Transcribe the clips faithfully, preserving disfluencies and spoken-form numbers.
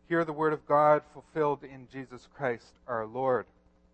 Hear the word of God fulfilled in Jesus Christ our Lord.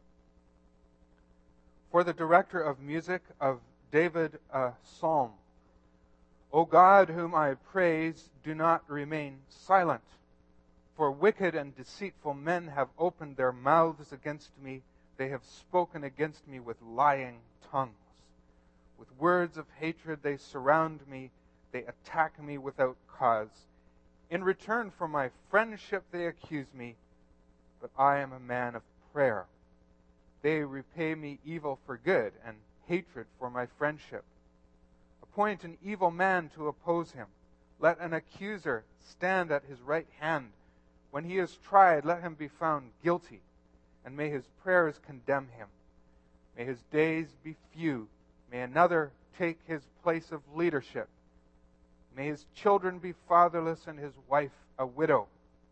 For the director of music of David a psalm. O God, whom I praise, do not remain silent. For wicked and deceitful men have opened their mouths against me. They have spoken against me with lying tongues. With words of hatred they surround me. They attack me without cause. In return for my friendship they accuse me, but I am a man of prayer. They repay me evil for good and hatred for my friendship. Appoint an evil man to oppose him. Let an accuser stand at his right hand. When he is tried, let him be found guilty, and may his prayers condemn him. May his days be few. May another take his place of leadership. May his children be fatherless and his wife a widow.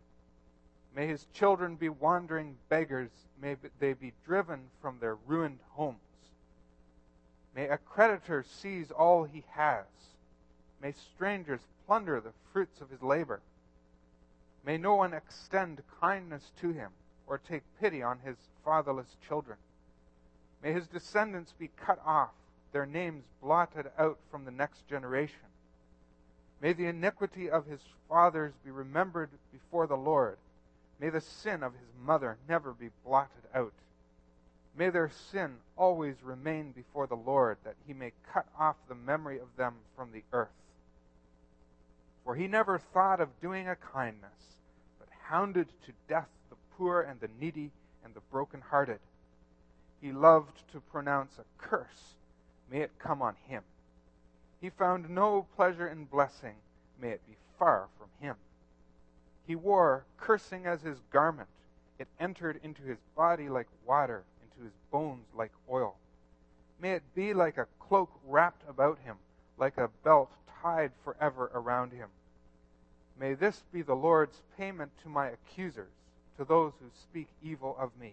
May his children be wandering beggars. May they be driven from their ruined homes. May a creditor seize all he has. May strangers plunder the fruits of his labor. May no one extend kindness to him or take pity on his fatherless children. May his descendants be cut off, their names blotted out from the next generation. May the iniquity of his fathers be remembered before the Lord. May the sin of his mother never be blotted out. May their sin always remain before the Lord, that he may cut off the memory of them from the earth. For he never thought of doing a kindness, but hounded to death the poor and the needy and the brokenhearted. He loved to pronounce a curse. May it come on him. He found no pleasure in blessing. May it be far from him. He wore cursing as his garment. It entered into his body like water, into his bones like oil. May it be like a cloak wrapped about him, like a belt tied forever around him. May this be the Lord's payment to my accusers, to those who speak evil of me.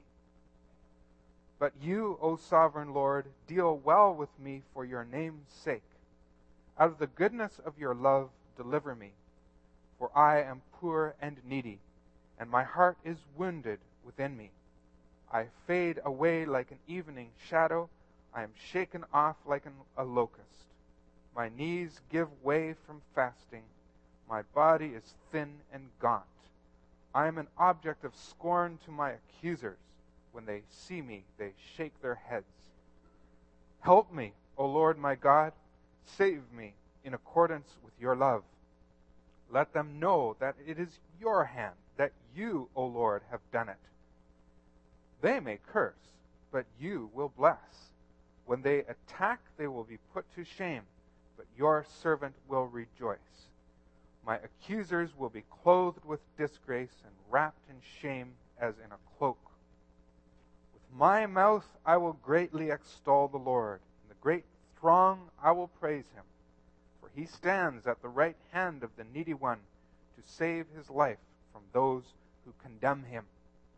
But you, O sovereign Lord, deal well with me for your name's sake. Out of the goodness of your love, deliver me, for I am poor and needy, and my heart is wounded within me. I fade away like an evening shadow. I am shaken off like an, a locust. My knees give way from fasting. My body is thin and gaunt. I am an object of scorn to my accusers. When they see me, they shake their heads. Help me, O Lord my God. Save me in accordance with your love. Let them know that it is your hand, that you, O Lord, have done it. They may curse, but you will bless. When they attack, they will be put to shame, but your servant will rejoice. My accusers will be clothed with disgrace and wrapped in shame as in a cloak. With my mouth I will greatly extol the Lord. In the great throng I will praise him. For he stands at the right hand of the needy one to save his life from those who condemn him.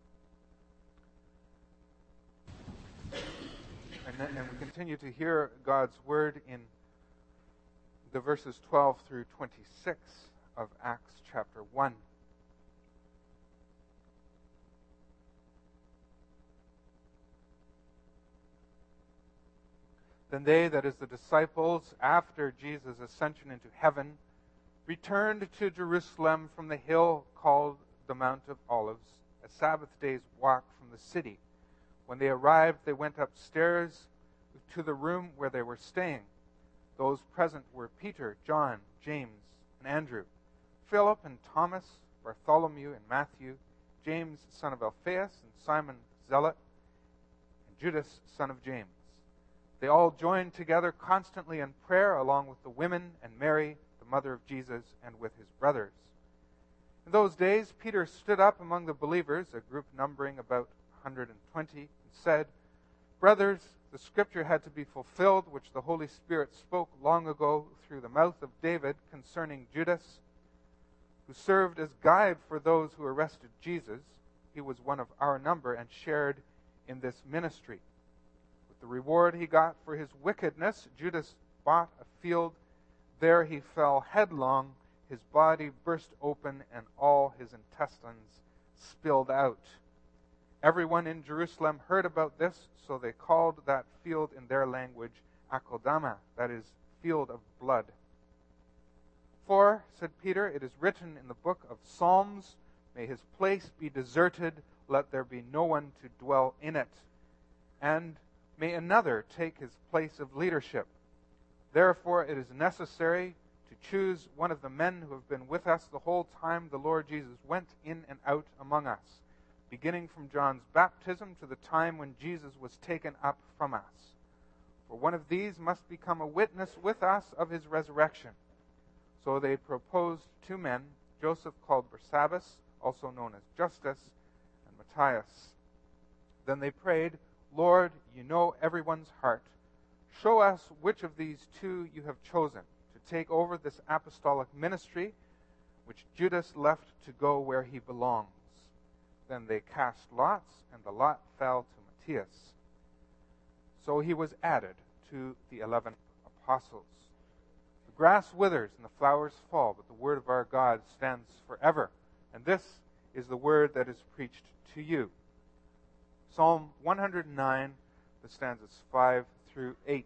And, then, and we continue to hear God's word in the verses twelve through twenty-six of Acts chapter one. Then they, that is the disciples, after Jesus' ascension into heaven, returned to Jerusalem from the hill called the Mount of Olives, a Sabbath day's walk from the city. When they arrived, they went upstairs to the room where they were staying. Those present were Peter, John, James, and Andrew, Philip and Thomas, Bartholomew and Matthew, James, son of Alphaeus, and Simon Zealot, and Judas, son of James. They all joined together constantly in prayer, along with the women and Mary, the mother of Jesus, and with his brothers. In those days, Peter stood up among the believers, a group numbering about one hundred twenty, and said, "Brothers, the scripture had to be fulfilled, which the Holy Spirit spoke long ago through the mouth of David concerning Judas, who served as guide for those who arrested Jesus. He was one of our number and shared in this ministry. With the reward he got for his wickedness, Judas bought a field. There he fell headlong, his body burst open and all his intestines spilled out. Everyone in Jerusalem heard about this, so they called that field in their language Akeldama, that is, field of blood. For, said Peter, it is written in the book of Psalms, may his place be deserted, let there be no one to dwell in it. And may another take his place of leadership. Therefore it is necessary to choose one of the men who have been with us the whole time the Lord Jesus went in and out among us, beginning from John's baptism to the time when Jesus was taken up from us. For one of these must become a witness with us of his resurrection. So they proposed two men, Joseph called Barsabbas, also known as Justus, and Matthias. Then they prayed, Lord, you know everyone's heart. Show us which of these two you have chosen to take over this apostolic ministry, which Judas left to go where he belongs. Then they cast lots, and the lot fell to Matthias. So he was added to the eleven apostles. The grass withers and the flowers fall, but the word of our God stands forever. And this is the word that is preached to you. Psalm one hundred nine, the stanzas five through eight.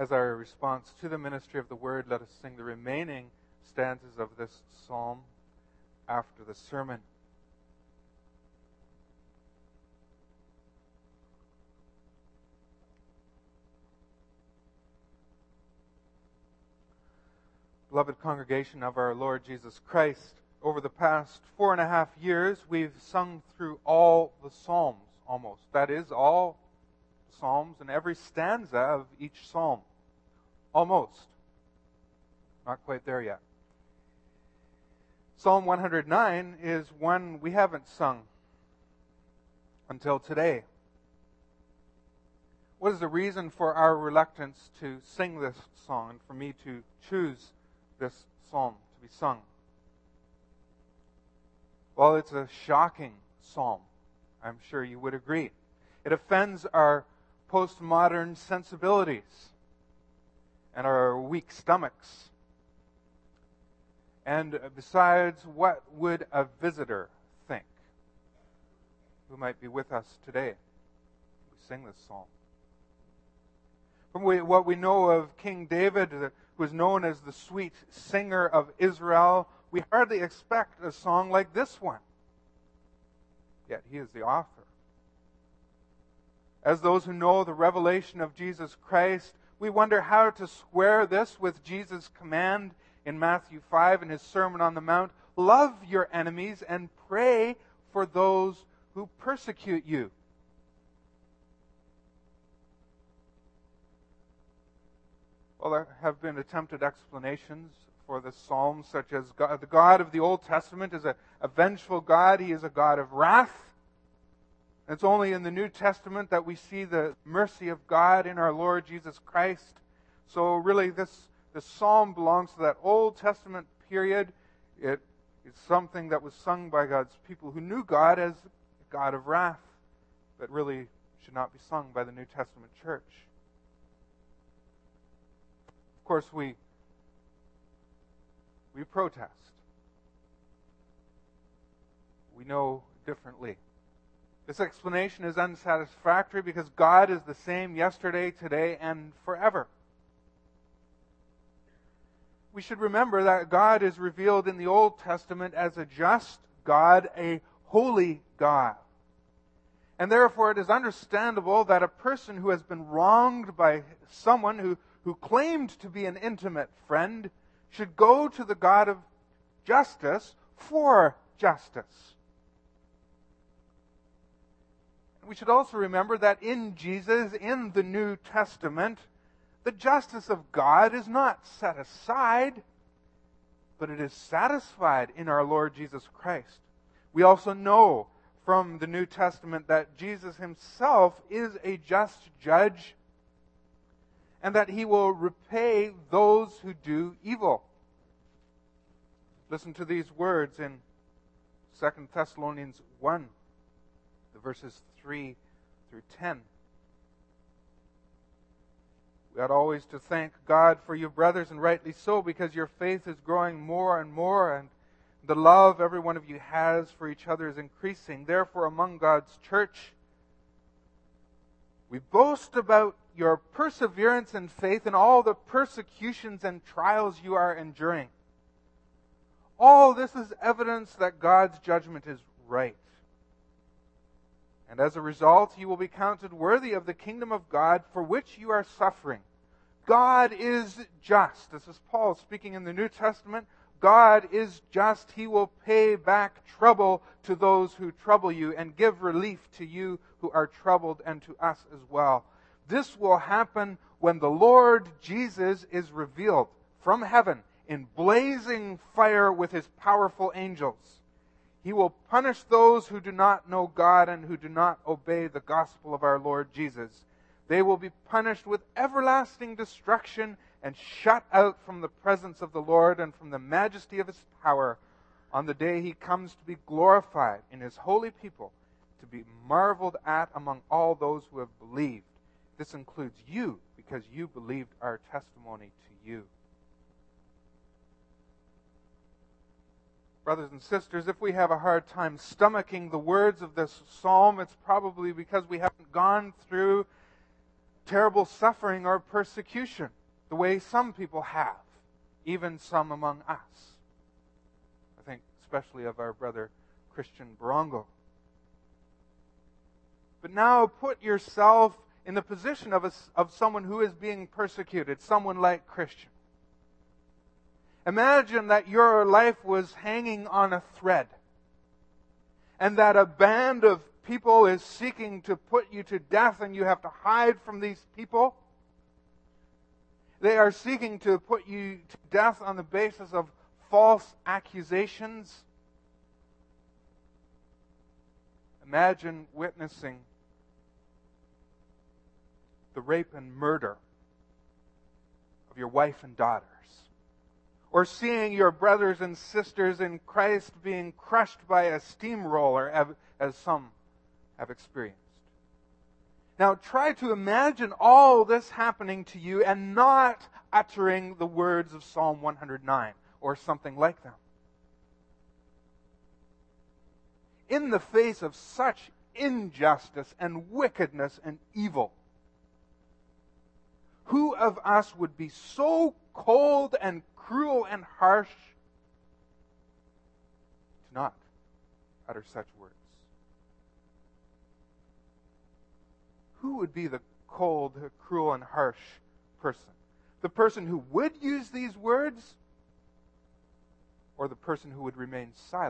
As our response to the ministry of the Word, let us sing the remaining stanzas of this psalm after the sermon. Beloved congregation of our Lord Jesus Christ, over the past four and a half years, we've sung through all the Psalms, almost. That is, all the Psalms and every stanza of each Psalm. Almost. Not quite there yet. Psalm one hundred nine is one we haven't sung until today. What is the reason for our reluctance to sing this song and for me to choose this psalm to be sung? Well, it's a shocking psalm. I'm sure you would agree. It offends our postmodern sensibilities and our weak stomachs. And besides, what would a visitor think who might be with us today? We sing this psalm. From what we know of King David, who is known as the sweet singer of Israel, we hardly expect a song like this one. Yet he is the author. As those who know the revelation of Jesus Christ, we wonder how to square this with Jesus' command in Matthew five in his Sermon on the Mount, love your enemies and pray for those who persecute you. Well, there have been attempted explanations for this psalm, such as God, the God of the Old Testament is a, a vengeful God. He is a God of wrath. It's only in the New Testament that we see the mercy of God in our Lord Jesus Christ. So really, this, this psalm belongs to that Old Testament period. It is something that was sung by God's people who knew God as a God of wrath, but really should not be sung by the New Testament church. Of course, we we protest. We know differently. This explanation is unsatisfactory because God is the same yesterday, today, and forever. We should remember that God is revealed in the Old Testament as a just God, a holy God. And therefore it is understandable that a person who has been wronged by someone who, who claimed to be an intimate friend should go to the God of justice for justice. We should also remember that in Jesus, in the New Testament, the justice of God is not set aside, but it is satisfied in our Lord Jesus Christ. We also know from the New Testament that Jesus himself is a just judge and that he will repay those who do evil. Listen to these words in Second Thessalonians one, the verses three through ten. We ought always to thank God for you, brothers, and rightly so, because your faith is growing more and more, and the love every one of you has for each other is increasing. Therefore, among God's church, we boast about your perseverance and faith in all the persecutions and trials you are enduring. All this is evidence that God's judgment is right. And as a result, you will be counted worthy of the kingdom of God for which you are suffering. God is just. This is Paul speaking in the New Testament. God is just. He will pay back trouble to those who trouble you and give relief to you who are troubled, and to us as well. This will happen when the Lord Jesus is revealed from heaven in blazing fire with his powerful angels. He will punish those who do not know God and who do not obey the gospel of our Lord Jesus. They will be punished with everlasting destruction and shut out from the presence of the Lord and from the majesty of his power on the day he comes to be glorified in his holy people, to be marveled at among all those who have believed. This includes you, because you believed our testimony to you. Brothers and sisters, if we have a hard time stomaching the words of this psalm, it's probably because we haven't gone through terrible suffering or persecution. the way some people have, even some among us. I think especially of our brother Christian Barongo. But now put yourself in the position of, a, of someone who is being persecuted, someone like Christian. Imagine that your life was hanging on a thread, and that a band of people is seeking to put you to death, and you have to hide from these people. They are seeking to put you to death on the basis of false accusations. Imagine witnessing the rape and murder of your wife and daughters, or seeing your brothers and sisters in Christ being crushed by a steamroller, as some have experienced. Now try to imagine all this happening to you and not uttering the words of Psalm one hundred nine or something like them. In the face of such injustice and wickedness and evil, who of us would be so cold and cruel and harsh to not utter such words? Who would be the cold, cruel, and harsh person? The person who would use these words, or the person who would remain silent?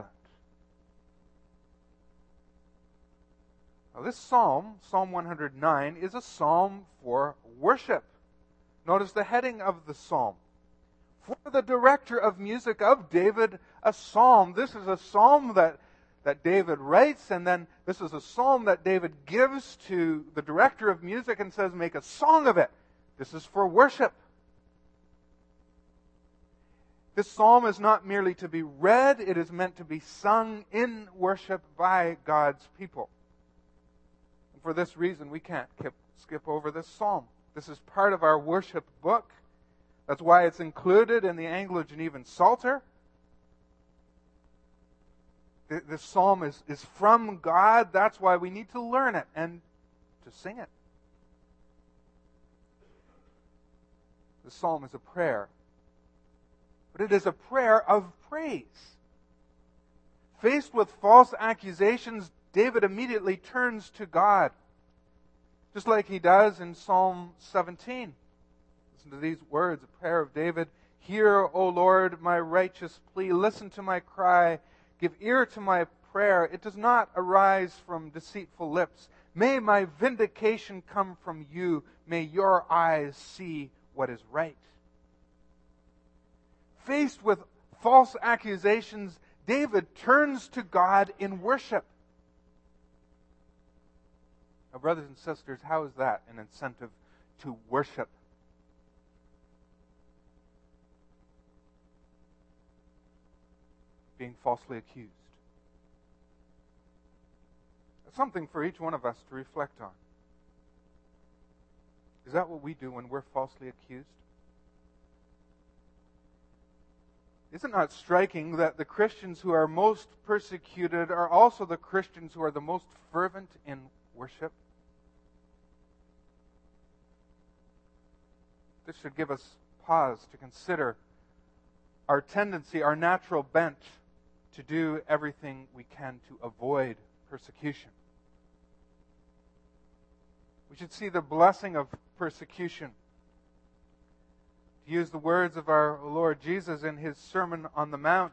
Now, this psalm, Psalm one hundred nine, is a psalm for worship. Notice the heading of the psalm. For the director of music of David, a psalm. This is a psalm that, that David writes, and then this is a psalm that David gives to the director of music and says, make a song of it. This is for worship. This psalm is not merely to be read, it is meant to be sung in worship by God's people. And for this reason, we can't skip over this psalm. This is part of our worship book. That's why it's included in the Anglo-Genevan Psalter. This psalm is, is from God. That's why we need to learn it and to sing it. The psalm is a prayer. But it is a prayer of praise. Faced with false accusations, David immediately turns to God. Just like he does in Psalm seventeen. Listen to these words, a prayer of David. Hear, O Lord, my righteous plea. Listen to my cry. Give ear to my prayer. It does not arise from deceitful lips. May my vindication come from you. May your eyes see what is right. Faced with false accusations, David turns to God in worship. Now, brothers and sisters, how is that an incentive to worship? Being falsely accused. That's something for each one of us to reflect on. Is that what we do when we're falsely accused? Is it not striking that the Christians who are most persecuted are also the Christians who are the most fervent in worship? This should give us pause to consider our tendency, our natural bent to do everything we can to avoid persecution. We should see the blessing of persecution. To use the words of our Lord Jesus in his Sermon on the Mount,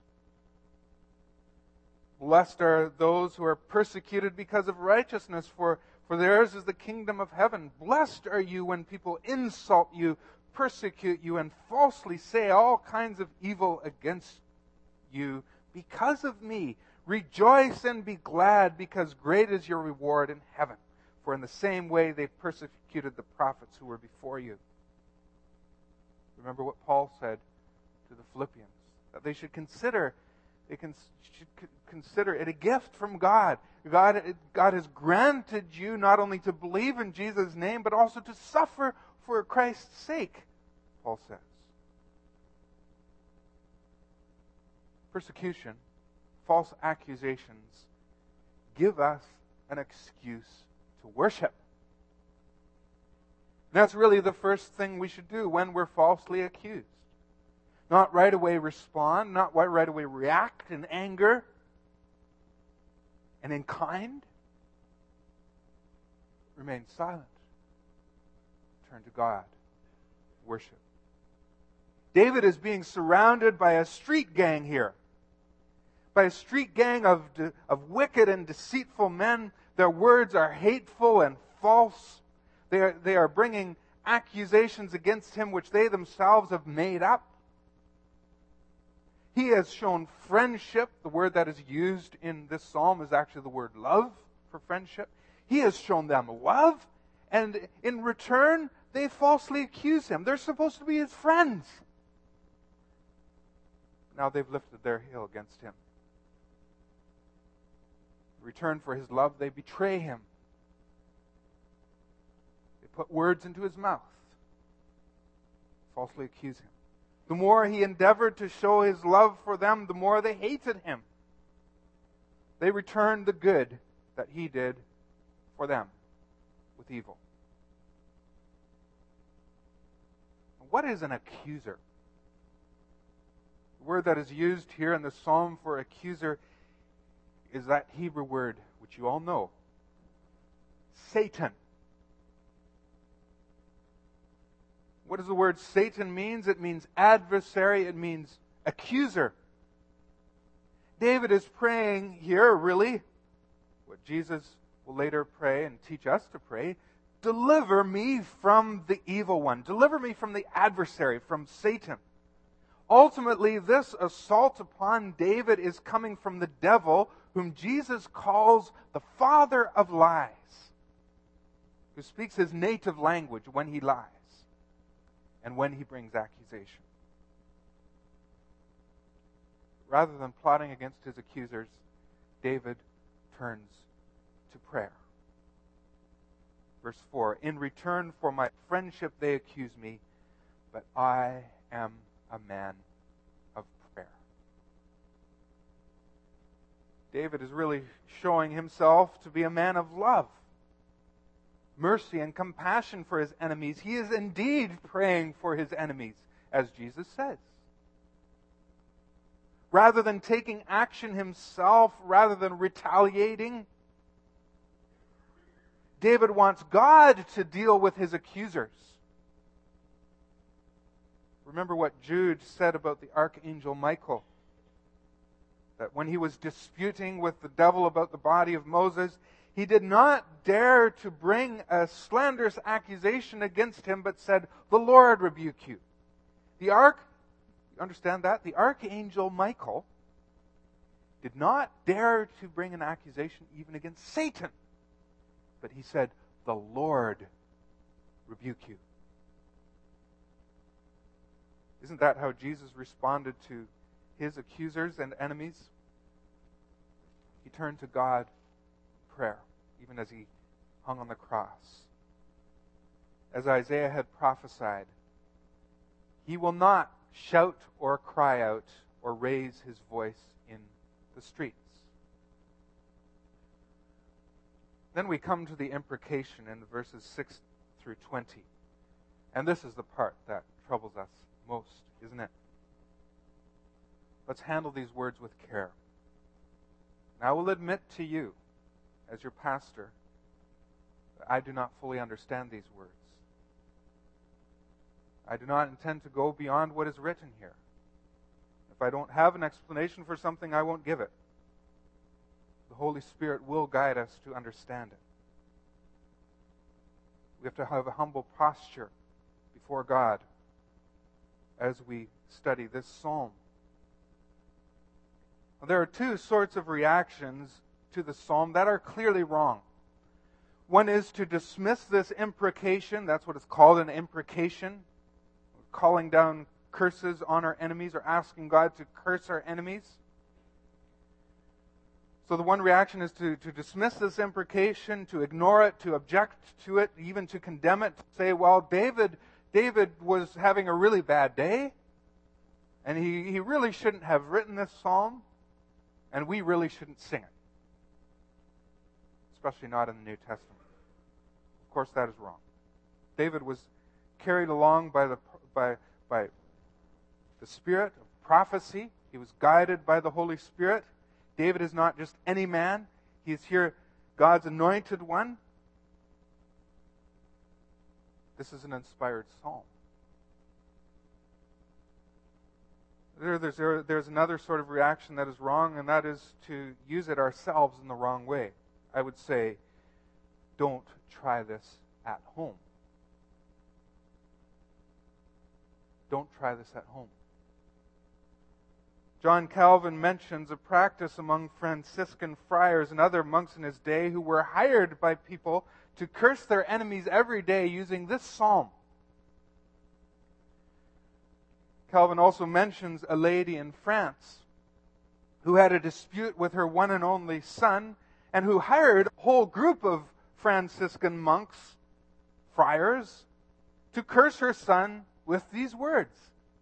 blessed are those who are persecuted because of righteousness, for, for theirs is the kingdom of heaven. Blessed are you when people insult you, persecute you, and falsely say all kinds of evil against you because of me. Rejoice and be glad, because great is your reward in heaven. For in the same way they persecuted the prophets who were before you. Remember what Paul said to the Philippians, that they should consider they can, should consider it a gift from God. God. God has granted you not only to believe in Jesus' name, but also to suffer for Christ's sake, Paul says. Persecution, false accusations, give us an excuse to worship. That's really the first thing we should do when we're falsely accused. Not right away respond, not right away react in anger and in kind. Remain silent. Turn to God. Worship. David is being surrounded by a street gang here. By a street gang of, of wicked and deceitful men. Their words are hateful and false. They are, they are bringing accusations against him which they themselves have made up. He has shown friendship. The word that is used in this psalm is actually the word love for friendship. He has shown them love, and in return, they falsely accuse him. They're supposed to be his friends. Now they've lifted their heel against him. In return for his love, they betray him. They put words into his mouth, falsely accuse him. The more he endeavored to show his love for them, the more they hated him. They returned the good that he did for them with evil. What is an accuser? The word that is used here in the psalm for accuser is that Hebrew word which you all know, Satan. What does the word Satan mean? It means adversary. It means accuser. David is praying here, really, what Jesus will later pray and teach us to pray. Deliver me from the evil one. Deliver me from the adversary, from Satan. Ultimately, this assault upon David is coming from the devil, whom Jesus calls the father of lies, who speaks his native language when he lies and when he brings accusation. Rather than plotting against his accusers, David turns to prayer. Verse four, in return for my friendship they accuse me, but I am a man of prayer. David is really showing himself to be a man of love, mercy, and compassion for his enemies. He is indeed praying for his enemies, as Jesus says. Rather than taking action himself, rather than retaliating, David wants God to deal with his accusers. Remember what Jude said about the archangel Michael. That when he was disputing with the devil about the body of Moses, he did not dare to bring a slanderous accusation against him, but said, "The Lord rebuke you." The arch, you understand that? The archangel Michael did not dare to bring an accusation even against Satan. But he said, "The Lord rebuke you." Isn't that how Jesus responded to his accusers and enemies? He turned to God in prayer, even as he hung on the cross. As Isaiah had prophesied, he will not shout or cry out or raise his voice in the streets. Then we come to the imprecation in verses six through twenty. And this is the part that troubles us most, isn't it? Let's handle these words with care. And I will admit to you, as your pastor, that I do not fully understand these words. I do not intend to go beyond what is written here. If I don't have an explanation for something, I won't give it. The Holy Spirit will guide us to understand it. We have to have a humble posture before God as we study this psalm. There are two sorts of reactions to the psalm that are clearly wrong. One is to dismiss this imprecation. That's what it's called, an imprecation. Calling down curses on our enemies or asking God to curse our enemies. So the one reaction is to, to dismiss this imprecation, to ignore it, to object to it, even to condemn it, to say, well, David, David was having a really bad day, and he, he really shouldn't have written this psalm, and we really shouldn't sing it. Especially not in the New Testament. Of course, that is wrong. David was carried along by the by by the spirit of prophecy. He was guided by the Holy Spirit. David is not just any man. He is here God's anointed one. This is an inspired psalm. There, there's, there, there's another sort of reaction that is wrong, and that is to use it ourselves in the wrong way. I would say, don't try this at home. Don't try this at home. John Calvin mentions a practice among Franciscan friars and other monks in his day who were hired by people to curse their enemies every day using this psalm. Calvin also mentions a lady in France who had a dispute with her one and only son and who hired a whole group of Franciscan monks, friars, to curse her son with these words.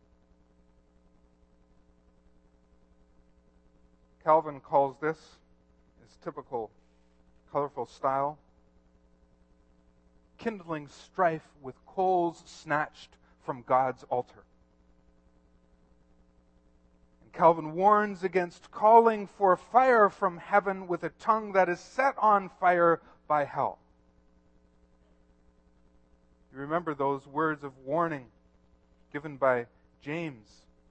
Calvin calls this, his typical colorful style, kindling strife with coals snatched from God's altar. And Calvin warns against calling for fire from heaven with a tongue that is set on fire by hell. You remember those words of warning given by James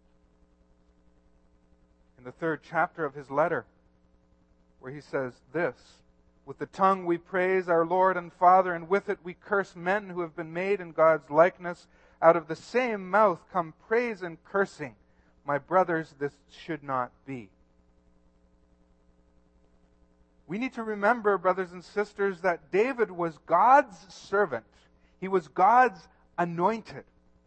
in the third chapter of his letter, where he says this, "With the tongue we praise our Lord and Father, and with it we curse men who have been made in God's likeness. Out of the same mouth come praise and cursing. My brothers, this should not be." We need to remember, brothers and sisters, that David was God's servant. He was God's anointed.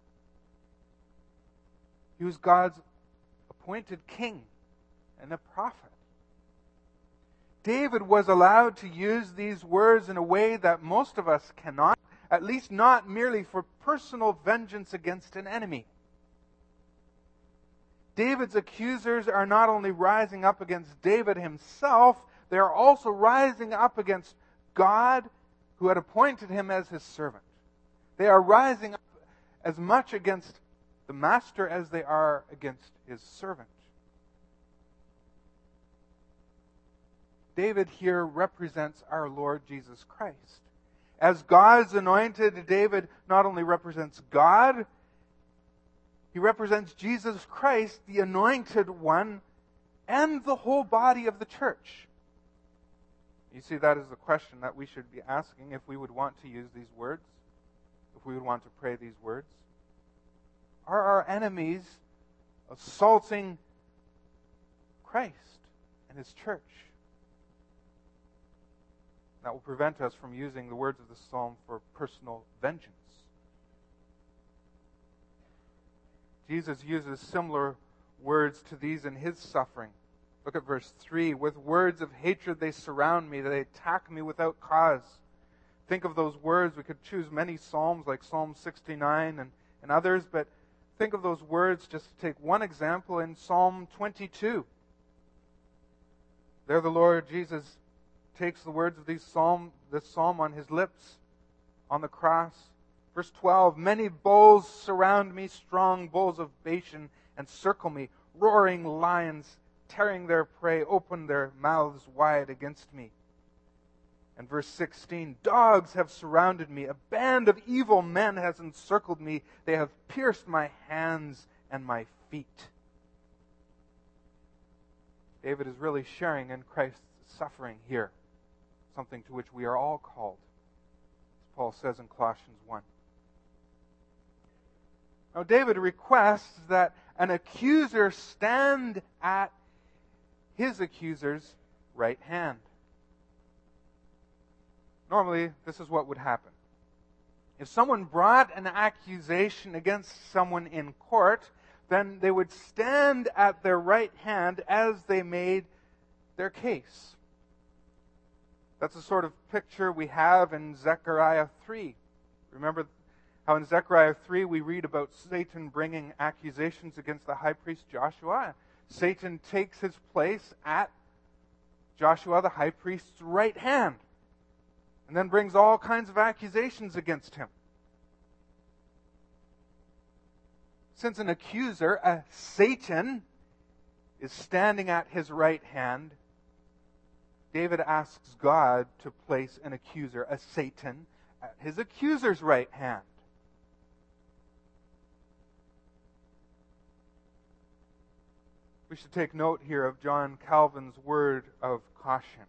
He was God's appointed king and a prophet. David was allowed to use these words in a way that most of us cannot, at least not merely for personal vengeance against an enemy. David's accusers are not only rising up against David himself, they are also rising up against God, who had appointed him as his servant. They are rising up as much against the master as they are against his servant. David here represents our Lord Jesus Christ. As God's anointed, David not only represents God, he represents Jesus Christ, the anointed one, and the whole body of the church. You see, that is the question that we should be asking if we would want to use these words, if we would want to pray these words. Are our enemies assaulting Christ and his church? That will prevent us from using the words of the psalm for personal vengeance. Jesus uses similar words to these in his suffering. Look at verse three. "With words of hatred they surround me. They attack me without cause." Think of those words. We could choose many psalms like Psalm sixty-nine and, and others, but think of those words, just to take one example, in Psalm twenty-two. There the Lord Jesus takes the words of these psalm, this psalm on his lips on the cross. Verse twelve, "Many bulls surround me, strong bulls of Bashan encircle me. Roaring lions, tearing their prey, open their mouths wide against me." And verse sixteen, "Dogs have surrounded me. A band of evil men has encircled me. They have pierced my hands and my feet." David is really sharing in Christ's suffering here, something to which we are all called, as Paul says in Colossians one. Now, David requests that an accuser stand at his accuser's right hand. Normally, this is what would happen. If someone brought an accusation against someone in court, then they would stand at their right hand as they made their case. That's the sort of picture we have in Zechariah three. Remember how in Zechariah three we read about Satan bringing accusations against the high priest Joshua? Satan takes his place at Joshua the high priest's right hand and then brings all kinds of accusations against him. Since an accuser, a Satan, is standing at his right hand, David asks God to place an accuser, a Satan, at his accuser's right hand. We should take note here of John Calvin's word of caution.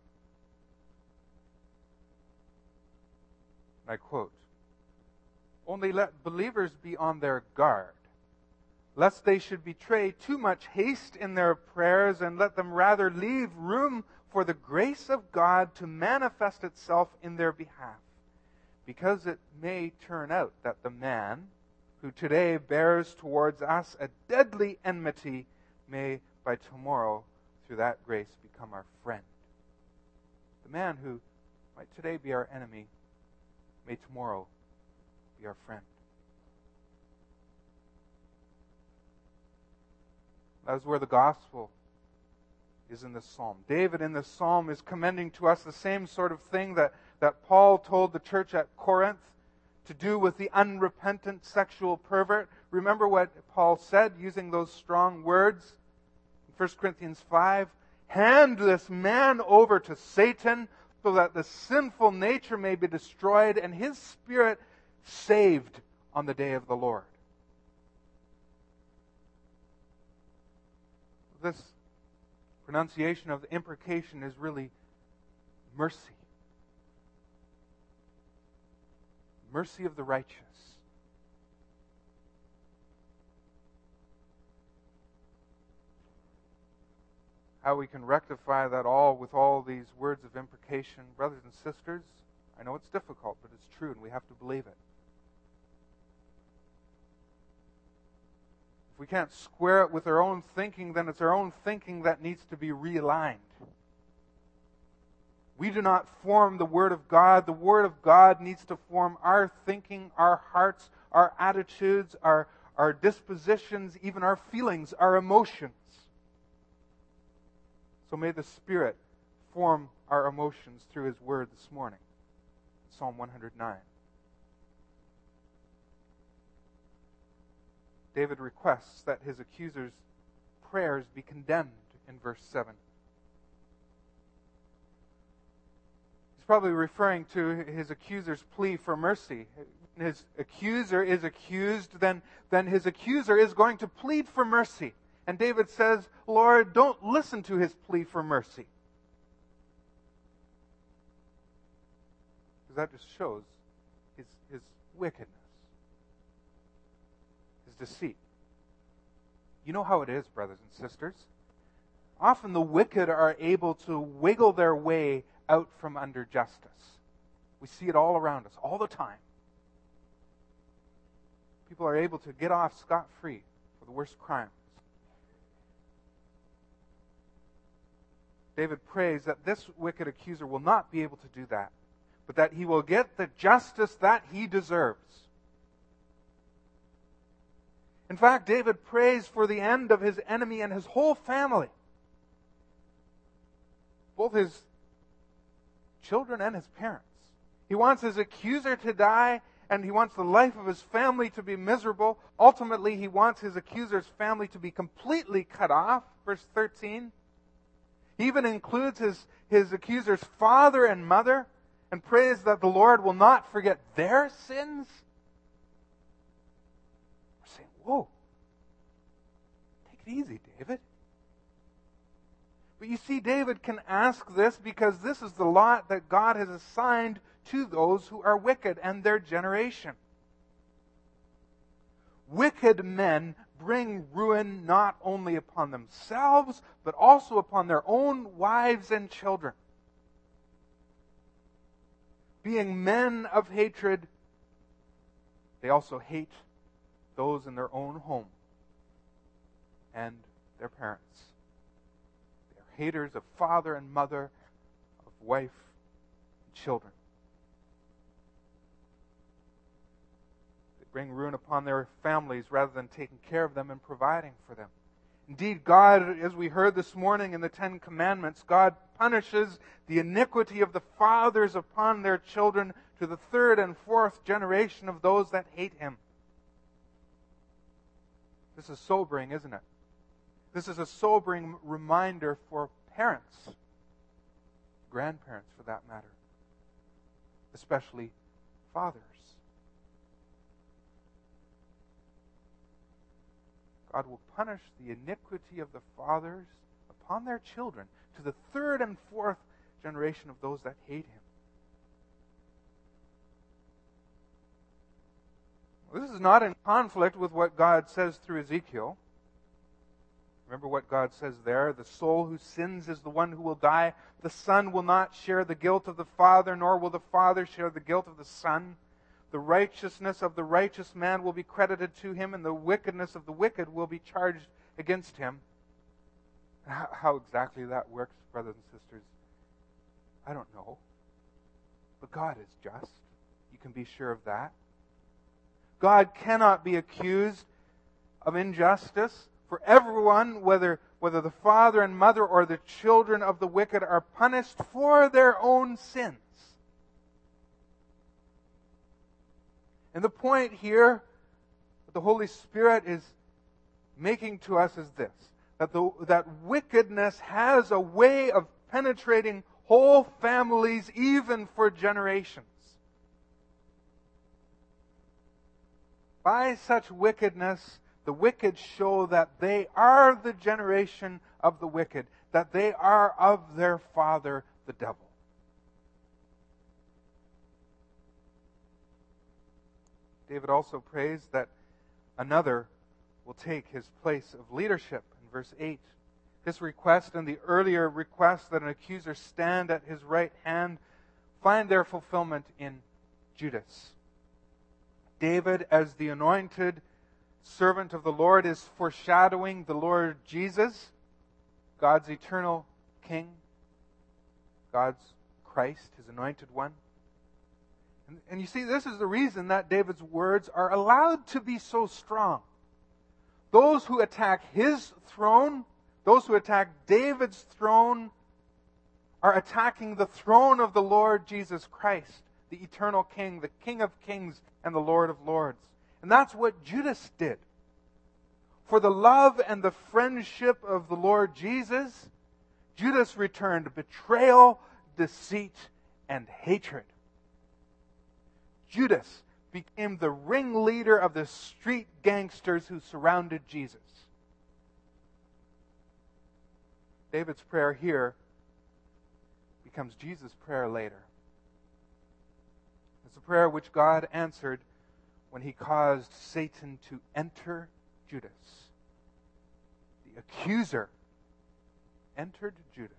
I quote, "Only let believers be on their guard, lest they should betray too much haste in their prayers, and let them rather leave room for the grace of God to manifest itself in their behalf, because it may turn out that the man who today bears towards us a deadly enmity may by tomorrow, through that grace, become our friend." The man who might today be our enemy may tomorrow be our friend. That is where the gospel is in this psalm. David in this psalm is commending to us the same sort of thing that, that Paul told the church at Corinth to do with the unrepentant sexual pervert. Remember what Paul said using those strong words? First Corinthians five, "Hand this man over to Satan so that the sinful nature may be destroyed and his spirit saved on the day of the Lord." This pronunciation of the imprecation is really mercy. Mercy of the righteous. How we can rectify that all with all these words of imprecation, brothers and sisters, I know it's difficult, but it's true, and we have to believe it. If we can't square it with our own thinking, then it's our own thinking that needs to be realigned. We do not form the Word of God. The Word of God needs to form our thinking, our hearts, our attitudes, our, our dispositions, even our feelings, our emotions. So may the Spirit form our emotions through His Word this morning. Psalm one hundred nine. David requests that his accuser's prayers be condemned in verse seven. He's probably referring to his accuser's plea for mercy. His accuser is accused, then, then his accuser is going to plead for mercy. And David says, "Lord, don't listen to his plea for mercy." Because that just shows his, his wickedness, his deceit. You know how it is, brothers and sisters. Often the wicked are able to wiggle their way out from under justice. We see it all around us, all the time. People are able to get off scot-free for the worst crimes. David prays that this wicked accuser will not be able to do that, but that he will get the justice that he deserves. In fact, David prays for the end of his enemy and his whole family. Both his children and his parents. He wants his accuser to die, and he wants the life of his family to be miserable. Ultimately, he wants his accuser's family to be completely cut off. Verse thirteen. He even includes his, his accuser's father and mother and prays that the Lord will not forget their sins. We're saying, whoa, take it easy, David. But you see, David can ask this because this is the lot that God has assigned to those who are wicked and their generation. Wicked men bring ruin not only upon themselves, but also upon their own wives and children. Being men of hatred, they also hate those in their own home and their parents. They are haters of father and mother, of wife and children. Bring ruin upon their families rather than taking care of them and providing for them. Indeed, God, as we heard this morning in the Ten Commandments, God punishes the iniquity of the fathers upon their children to the third and fourth generation of those that hate Him. This is sobering, isn't it? This is a sobering reminder for parents, grandparents for that matter, especially fathers. God will punish the iniquity of the fathers upon their children to the third and fourth generation of those that hate him. This is not in conflict with what God says through Ezekiel. Remember what God says there? The soul who sins is the one who will die. The son will not share the guilt of the father, nor will the father share the guilt of the son. The righteousness of the righteous man will be credited to him, and the wickedness of the wicked will be charged against him. How exactly that works, brothers and sisters, I don't know. But God is just. You can be sure of that. God cannot be accused of injustice, for everyone, whether, whether the father and mother or the children of the wicked, are punished for their own sins. And the point here that the Holy Spirit is making to us is this, that, the, that wickedness has a way of penetrating whole families, even for generations. By such wickedness, the wicked show that they are the generation of the wicked, that they are of their father, the devil. David also prays that another will take his place of leadership in verse eight. This request and the earlier request that an accuser stand at his right hand find their fulfillment in Judas. David, as the anointed servant of the Lord, is foreshadowing the Lord Jesus, God's eternal King, God's Christ, His anointed one. And, and you see, this is the reason that David's words are allowed to be so strong. Those who attack his throne, those who attack David's throne, are attacking the throne of the Lord Jesus Christ, the eternal King, the King of kings and the Lord of lords. And that's what Judas did. For the love and the friendship of the Lord Jesus, Judas returned betrayal, deceit, and hatred. Judas became the ringleader of the street gangsters who surrounded Jesus. David's prayer here becomes Jesus' prayer later. It's a prayer which God answered when He caused Satan to enter Judas. The accuser entered Judas.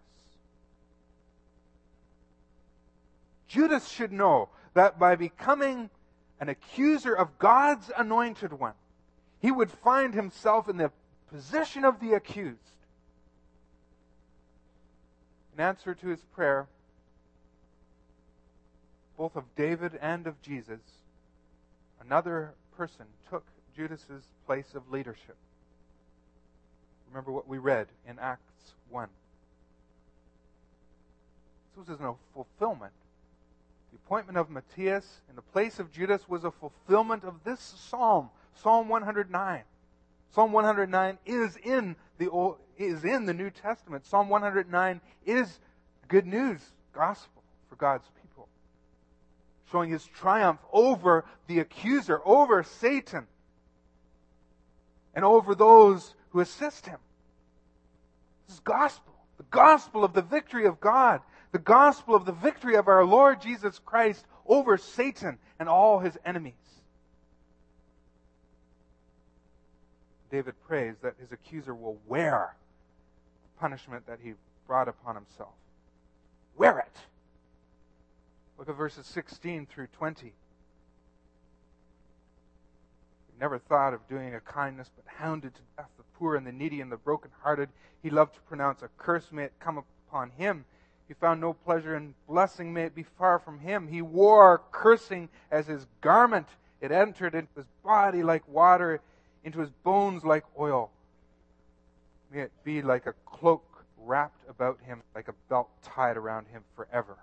Judas should know that by becoming an accuser of God's anointed one, he would find himself in the position of the accused. In answer to his prayer, both of David and of Jesus, another person took Judas's place of leadership. Remember what we read in Acts one. This was a fulfillment. The appointment of Matthias in the place of Judas was a fulfillment of this psalm, Psalm one hundred nine. Psalm one hundred nine is in the Old, is in the New Testament. Psalm one hundred nine is good news, gospel for God's people, showing His triumph over the accuser, over Satan, and over those who assist him. This is gospel, the gospel of the victory of God, the gospel of the victory of our Lord Jesus Christ over Satan and all his enemies. David prays that his accuser will wear the punishment that he brought upon himself. Wear it. Look at verses sixteen through twenty. He never thought of doing a kindness, but hounded to death the poor and the needy and the brokenhearted. He loved to pronounce a curse, may it come upon him. He found no pleasure in blessing, may it be far from him. He wore cursing as his garment. It entered into his body like water, into his bones like oil. May it be like a cloak wrapped about him, like a belt tied around him forever.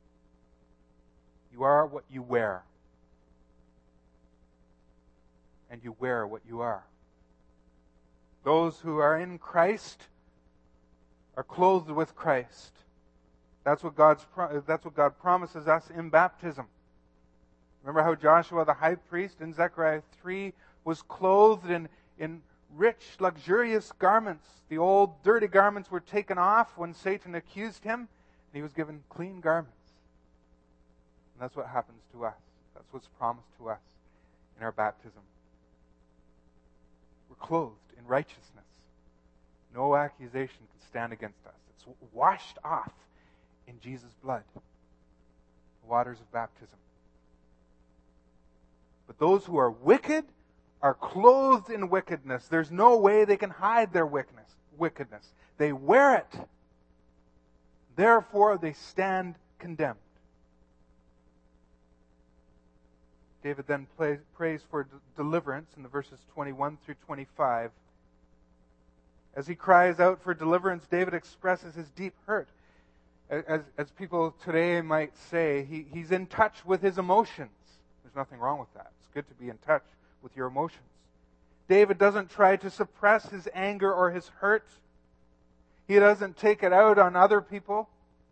You are what you wear. and you wear what you are. Those who are in Christ are clothed with Christ. That's what God's that's what God promises us in baptism. Remember how Joshua the high priest in Zechariah three was clothed in, in rich, luxurious garments. The old dirty garments were taken off when Satan accused him, and he was given clean garments. And that's what happens to us. That's what's promised to us in our baptism. We're clothed in righteousness. No accusation can stand against us. It's washed off in Jesus' blood, the waters of baptism. But those who are wicked are clothed in wickedness. There's no way they can hide their wickedness. Wickedness. They wear it. Therefore, they stand condemned. David then prays for deliverance in the verses twenty-one through twenty-five. As he cries out for deliverance, David expresses his deep hurt. As, as people today might say, he, he's in touch with his emotions. There's nothing wrong with that. It's good to be in touch with your emotions. David doesn't try to suppress his anger or his hurt. He doesn't take it out on other people.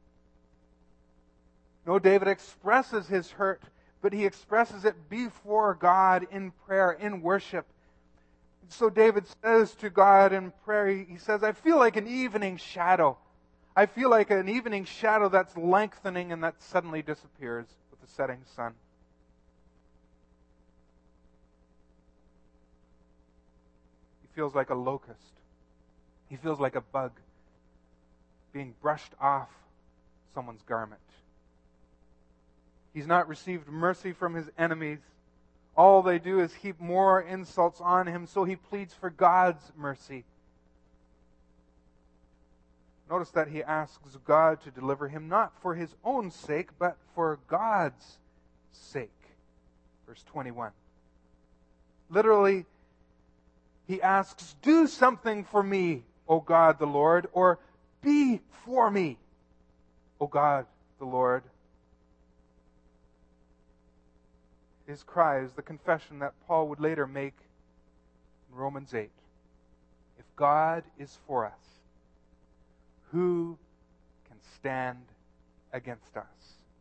No, David expresses his hurt, but he expresses it before God in prayer, in worship. So David says to God in prayer, he says, I feel like an evening shadow. I feel like an evening shadow that's lengthening and that suddenly disappears with the setting sun. He feels like a locust. He feels like a bug being brushed off someone's garment. He's not received mercy from his enemies. All they do is heap more insults on him, so he pleads for God's mercy. Notice that he asks God to deliver him not for his own sake, but for God's sake. Verse twenty-one. Literally, he asks, do something for me, O God the Lord, or be for me, O God the Lord. His cry is the confession that Paul would later make in Romans eight. If God is for us, who can stand against us?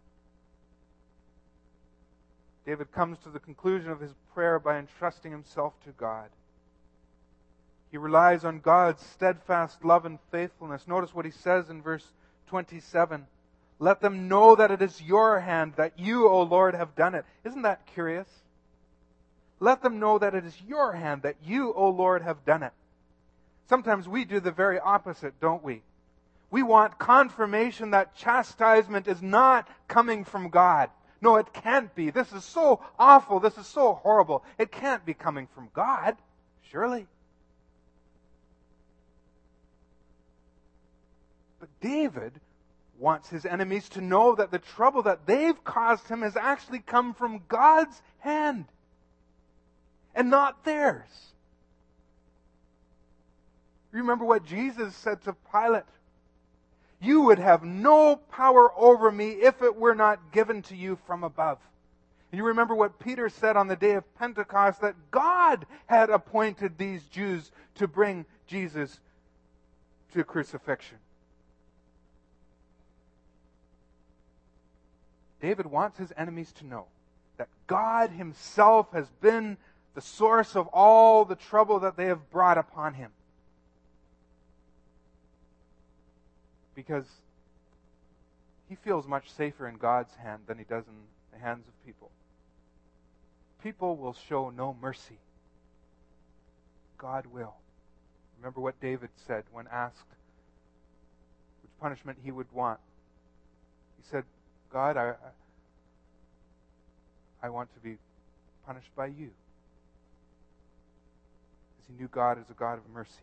David comes to the conclusion of his prayer by entrusting himself to God. He relies on God's steadfast love and faithfulness. Notice what he says in verse twenty-seven. Let them know that it is your hand, that you, O Lord, have done it. Isn't that curious? Let them know that it is your hand, that you, O Lord, have done it. Sometimes we do the very opposite, don't we? We want confirmation that chastisement is not coming from God. No, it can't be. This is so awful. This is so horrible. It can't be coming from God, surely. But David wants his enemies to know that the trouble that they've caused him has actually come from God's hand and not theirs. Remember what Jesus said to Pilate. You would have no power over me if it were not given to you from above. And you remember what Peter said on the day of Pentecost, that God had appointed these Jews to bring Jesus to crucifixion. David wants his enemies to know that God himself has been the source of all the trouble that they have brought upon him. Because he feels much safer in God's hand than he does in the hands of people. People will show no mercy. God will. Remember what David said when asked which punishment he would want. He said, God, I, I want to be punished by you. Because he knew God is a God of mercy.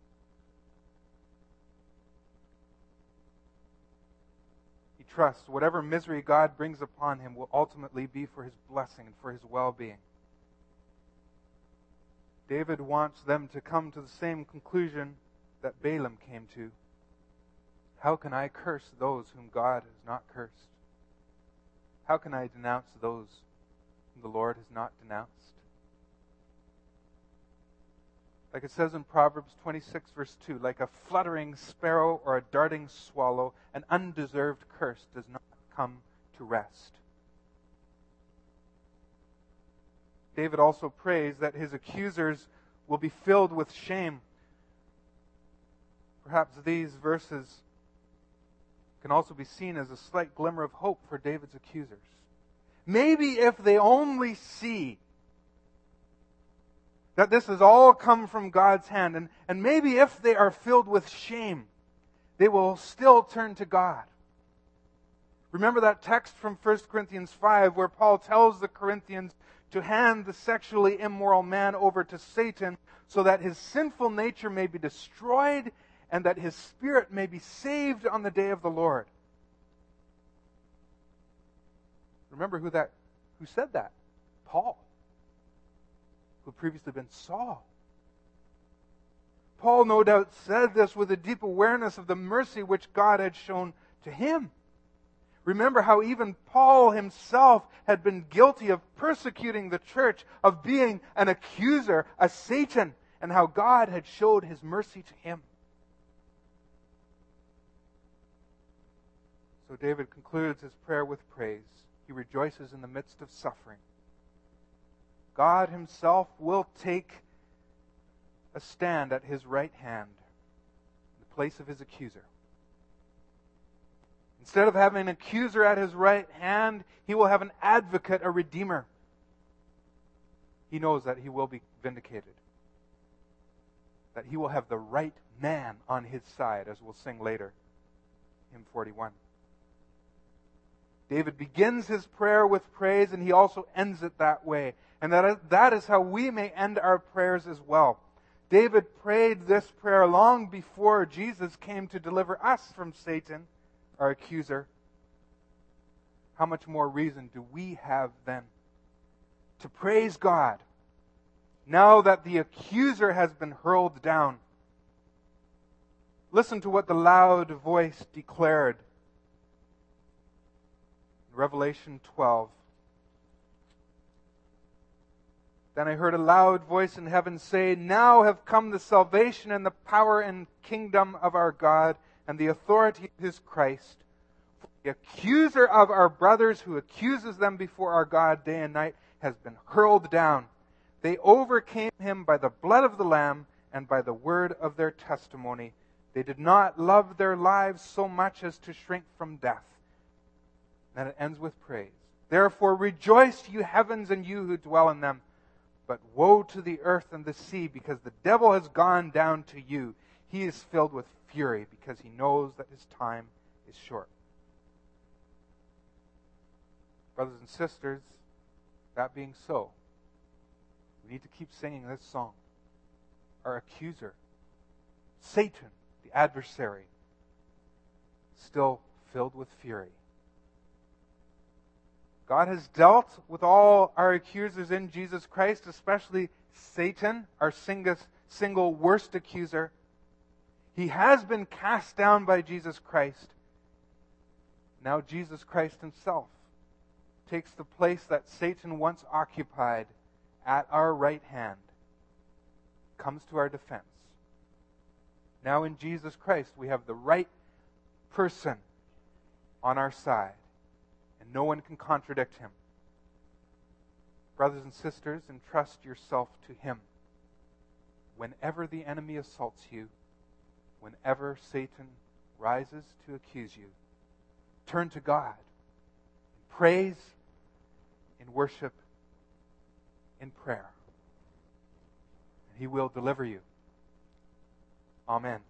He trusts whatever misery God brings upon him will ultimately be for his blessing and for his well-being. David wants them to come to the same conclusion that Balaam came to. How can I curse those whom God has not cursed? How can I denounce those whom the Lord has not denounced? Like it says in Proverbs twenty-six, verse two, like a fluttering sparrow or a darting swallow, an undeserved curse does not come to rest. David also prays that his accusers will be filled with shame. Perhaps these verses can also be seen as a slight glimmer of hope for David's accusers. Maybe if they only see that this has all come from God's hand, and, and maybe if they are filled with shame, they will still turn to God. Remember that text from First Corinthians five where Paul tells the Corinthians to hand the sexually immoral man over to Satan so that his sinful nature may be destroyed and that his spirit may be saved on the day of the Lord. Remember who that who said that? Paul, who had previously been Saul. Paul no doubt said this with a deep awareness of the mercy which God had shown to him. Remember how even Paul himself had been guilty of persecuting the church, of being an accuser, a Satan, and how God had showed his mercy to him. So David concludes his prayer with praise. He rejoices in the midst of suffering. God himself will take a stand at his right hand in the place of his accuser. Instead of having an accuser at his right hand, he will have an advocate, a redeemer. He knows that he will be vindicated, that he will have the right man on his side, as we'll sing later, hymn forty-one. David begins his prayer with praise, and he also ends it that way. And that is, that is how we may end our prayers as well. David prayed this prayer long before Jesus came to deliver us from Satan, our accuser. How much more reason do we have then to praise God now that the accuser has been hurled down? Listen to what the loud voice declared. Revelation twelve. Then I heard a loud voice in heaven say, "Now have come the salvation and the power and kingdom of our God and the authority of his Christ. For the accuser of our brothers who accuses them before our God day and night has been hurled down. They overcame him by the blood of the Lamb and by the word of their testimony. They did not love their lives so much as to shrink from death." Then it ends with praise. "Therefore rejoice, you heavens, and you who dwell in them. But woe to the earth and the sea, because the devil has gone down to you. He is filled with fury, because he knows that his time is short." Brothers and sisters, that being so, we need to keep singing this song. Our accuser, Satan, the adversary, still filled with fury. God has dealt with all our accusers in Jesus Christ, especially Satan, our single worst accuser. He has been cast down by Jesus Christ. Now Jesus Christ himself takes the place that Satan once occupied at our right hand, comes to our defense. Now in Jesus Christ we have the right person on our side. And no one can contradict him. Brothers and sisters, entrust yourself to him. Whenever the enemy assaults you, whenever Satan rises to accuse you, turn to God in praise, in worship, in prayer. And he will deliver you. Amen.